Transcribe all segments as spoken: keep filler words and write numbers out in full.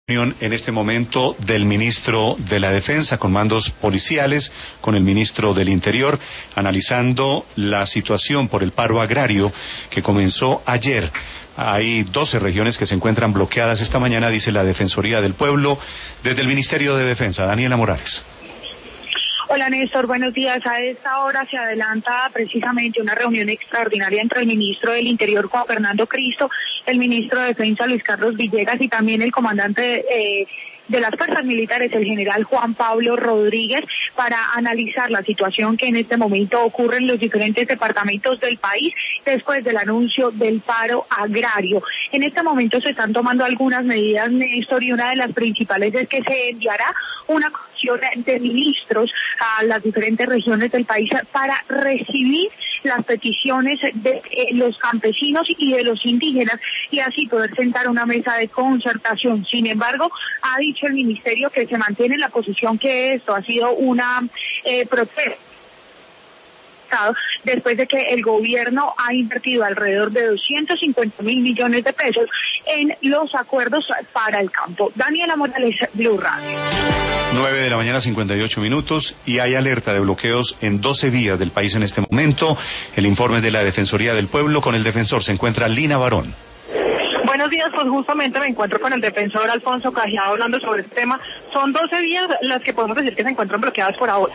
En este momento del ministro de la Defensa con mandos policiales, con el ministro del Interior, analizando la situación por el paro agrario que comenzó ayer. Hay doce regiones que se encuentran bloqueadas esta mañana, dice la Defensoría del Pueblo, desde el Ministerio de Defensa. Daniela Morales. Hola Néstor, buenos días. A esta hora se adelanta precisamente una reunión extraordinaria entre el ministro del Interior, Juan Fernando Cristo, el ministro de Defensa, Luis Carlos Villegas, y también el comandante eh, de las fuerzas militares, el general Juan Pablo Rodríguez, para analizar la situación que en este momento ocurre en los diferentes departamentos del país después del anuncio del paro agrario. En este momento se están tomando algunas medidas, Néstor, y una de las principales es que se enviará una comisión de ministros a las diferentes regiones del país para recibir las peticiones de eh, los campesinos y de los indígenas y así poder sentar una mesa de concertación. Sin embargo, ha dicho el ministerio que se mantiene en la posición que esto ha sido una eh, protesta después de que el gobierno ha invertido alrededor de doscientos cincuenta mil millones de pesos en los acuerdos para el campo. Daniela Morales, Blue Radio. nueve de la mañana, cincuenta y ocho minutos, y hay alerta de bloqueos en doce vías del país en este momento. El informe de la Defensoría del Pueblo. Con el defensor se encuentra Lina Barón. Buenos días, pues justamente me encuentro con el defensor Alfonso Cajiado hablando sobre este tema. Son doce vías las que podemos decir que se encuentran bloqueadas por ahora.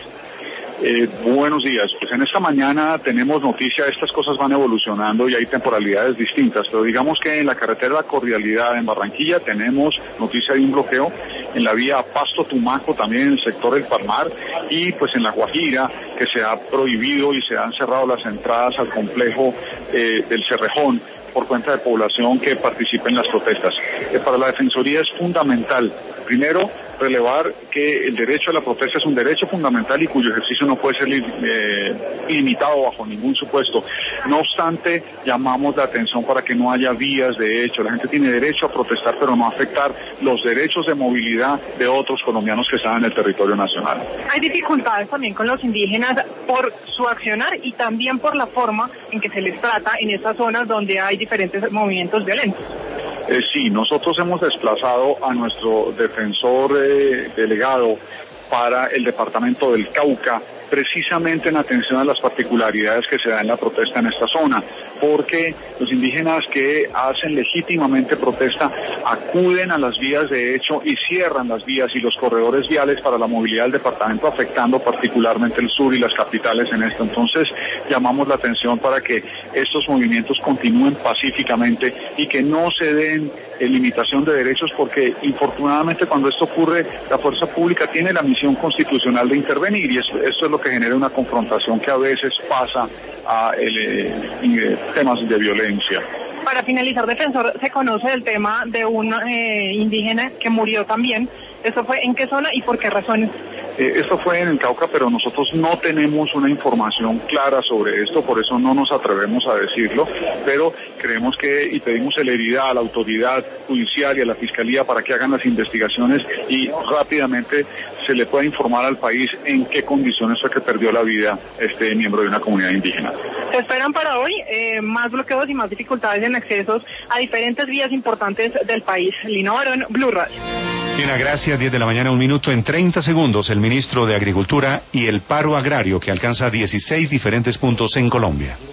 Eh, buenos días, pues en esta mañana tenemos noticia, estas cosas van evolucionando y hay temporalidades distintas, pero digamos que en la carretera Cordialidad en Barranquilla tenemos noticia de un bloqueo, en la vía Pasto-Tumaco también en el sector del Palmar y pues en la Guajira que se ha prohibido y se han cerrado las entradas al complejo eh, del Cerrejón por cuenta de población que participe en las protestas. Eh, para la Defensoría es fundamental, primero, relevar que el derecho a la protesta es un derecho fundamental y cuyo ejercicio no puede ser eh, limitado bajo ningún supuesto. No obstante, llamamos la atención para que no haya vías de hecho. La gente tiene derecho a protestar, pero no afectar los derechos de movilidad de otros colombianos que están en el territorio nacional. Hay dificultades también con los indígenas por su accionar y también por la forma en que se les trata en estas zonas donde hay diferentes movimientos violentos. Eh, sí, nosotros hemos desplazado a nuestro defensor eh, delegado para el departamento del Cauca, precisamente en atención a las particularidades que se dan en la protesta en esta zona, porque los indígenas que hacen legítimamente protesta acuden a las vías de hecho y cierran las vías y los corredores viales para la movilidad del departamento, afectando particularmente el sur y las capitales en esto. Entonces, llamamos la atención para que estos movimientos continúen pacíficamente y que no se den eh, limitación de derechos, porque infortunadamente cuando esto ocurre, la fuerza pública tiene la misión constitucional de intervenir y eso, esto es lo que genera una confrontación que a veces pasa a el, eh, temas de violencia. Para finalizar, defensor, se conoce el tema de un eh, indígena que murió también. ¿Eso fue en qué zona y por qué razones? Eh, esto fue en el Cauca, pero nosotros no tenemos una información clara sobre esto, por eso no nos atrevemos a decirlo, pero creemos que y pedimos celeridad a la autoridad judicial y a la Fiscalía para que hagan las investigaciones y rápidamente se le pueda informar al país en qué condiciones fue que perdió la vida este miembro de una comunidad indígena. ¿Se esperan para hoy eh, más bloqueos y más dificultades en accesos a diferentes vías importantes del país? Lina Barón, Blue Radio. Lina, gracias. diez de la mañana, un minuto. En treinta segundos, el ministro de Agricultura y el paro agrario que alcanza dieciséis diferentes puntos en Colombia.